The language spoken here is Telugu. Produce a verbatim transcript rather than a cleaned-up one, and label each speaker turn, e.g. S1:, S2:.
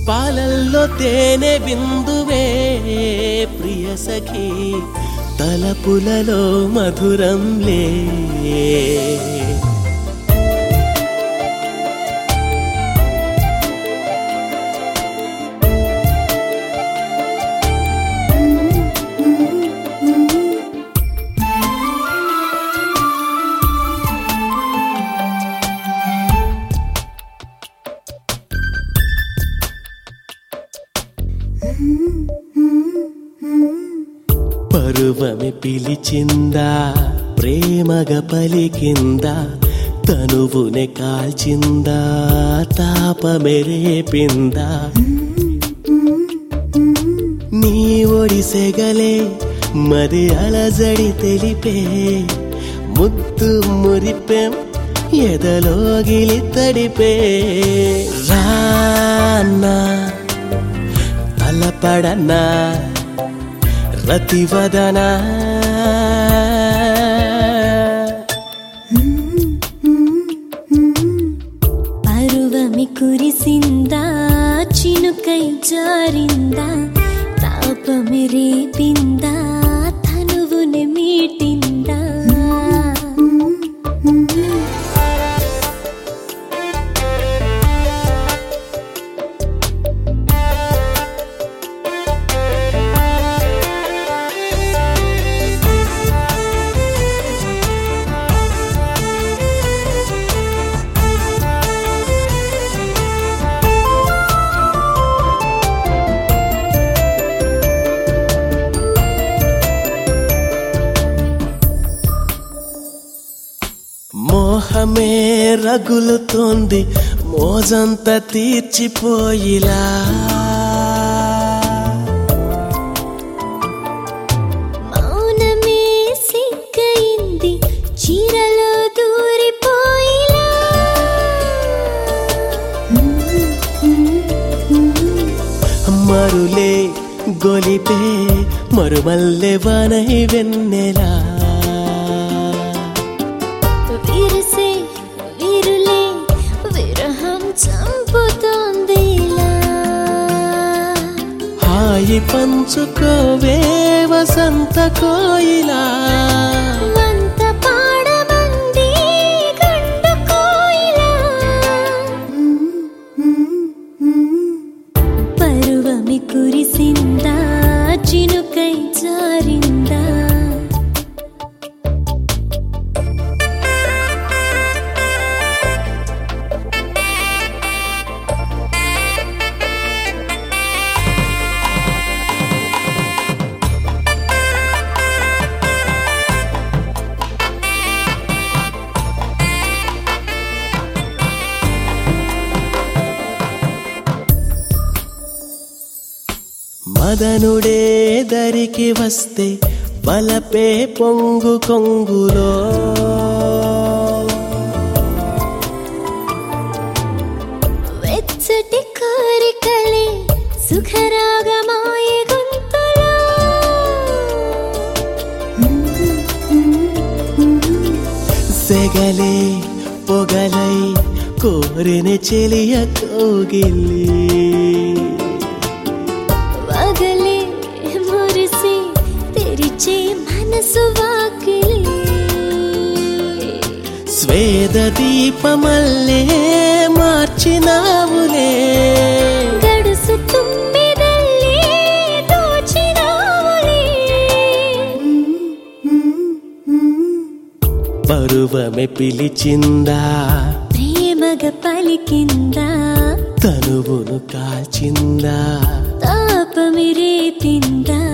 S1: పాలల్లో తేనె బిందువే ప్రియ సఖీ తలపులలో మధురంలే పరువమి పిలిచిందా ప్రేమగా పలికిందా తనువునే కాల్చిందా తాపమే రేపిందా నీ ఒడిసెగలే మరి అలజడి తెలిపే ముద్దు మురిపెం ఎదలోగిలి తడిపే రానా తలపడనా రతివదనా
S2: పరువమి కురిసిందా చినుకై జారిందా తాపమి రేపిందా తనువుని మీటిందా
S1: మోహమే రగులుతోంది మోజంత తీర్చిపోయిలా
S2: మౌనమే సిగ్గయింది చీరలో దూరిపోయిలా
S1: మరులే గొలిపే మరుమల్లె వనై వెన్నెలా
S2: విరిసే విరులే విరహం చంపుతోందిలా
S1: హాయి పంచుకోవే వసంత కోయిలా
S2: వంత పాడమంది గండు కోయిలా పరువమి కురిసిందా చినుకై జారిందా
S1: మదనుడే దరికి వస్తే వలపే పొంగు కొంగులో
S2: వెచ్చటి కోరికలే సుఖరాగమాయ గొంతులో
S1: సెగలే పొగలై కోరిన చెలియ కోగిలి
S2: వగలే మురిసి తెరిచే మనసు వాకిలి
S1: స్వేద దీపమల్లే మార్చినావులే
S2: గడుసు తుమ్మెదల్లే దోచినావులే
S1: పరువమే పిలిచిందా
S2: ప్రేమగా పలికిందా
S1: తనువును కాల్చిందా
S2: తాపమి రేపిందా